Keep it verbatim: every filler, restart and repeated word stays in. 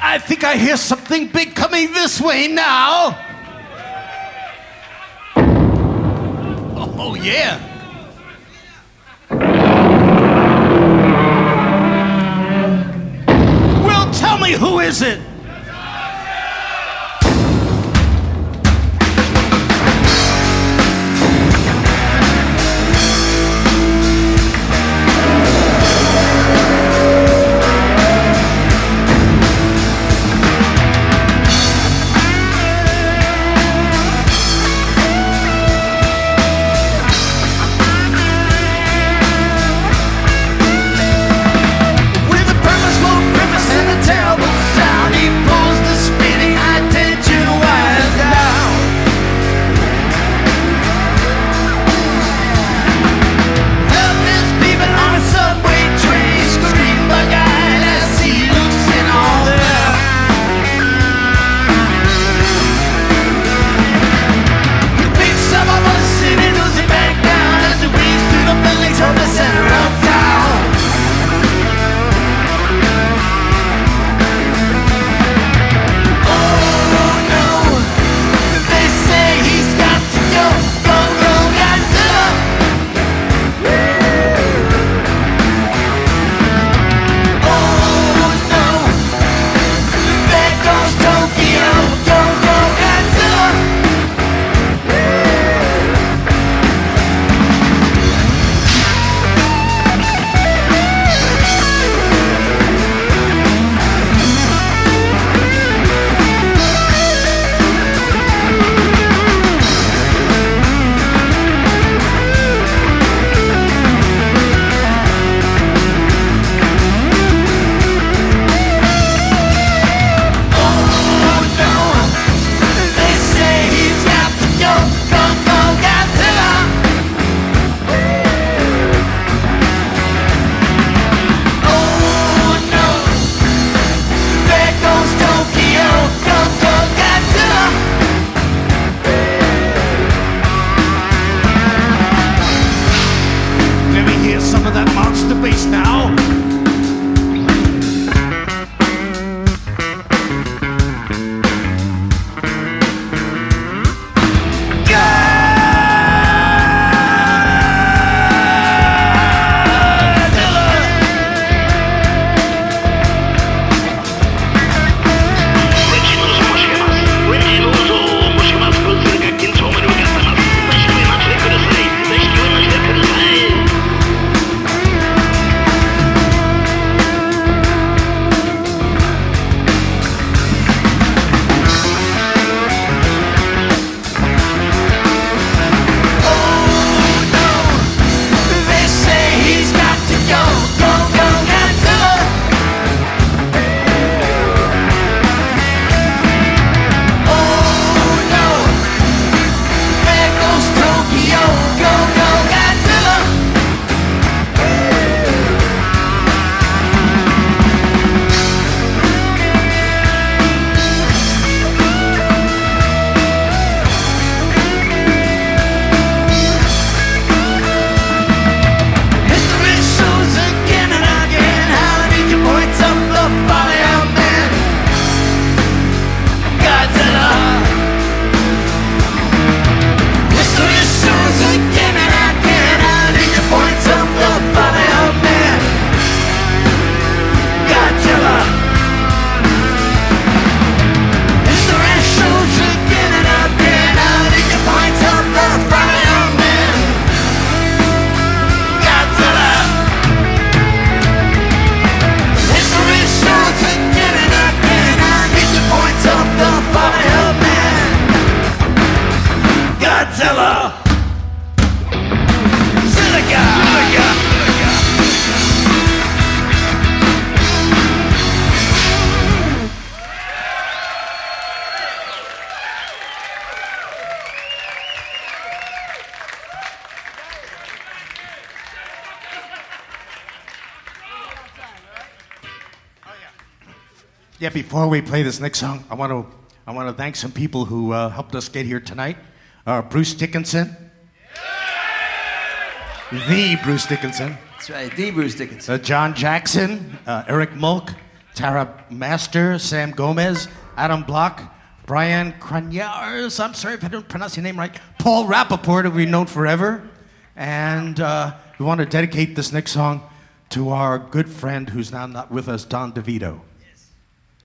I think I hear something big coming this way now. Oh, yeah. Well, tell me, who is it? Yeah, before we play this next song, I want to I want to thank some people who uh, helped us get here tonight. Uh, Bruce Dickinson. The Bruce Dickinson. That's right, the Bruce Dickinson. Uh, John Jackson, uh, Eric Mulk, Tara Master, Sam Gomez, Adam Block, Brian Cranyars, I'm sorry if I don't pronounce your name right, Paul Rappaport, who we've known forever. And uh, we want to dedicate this next song to our good friend who's now not with us, Don DeVito.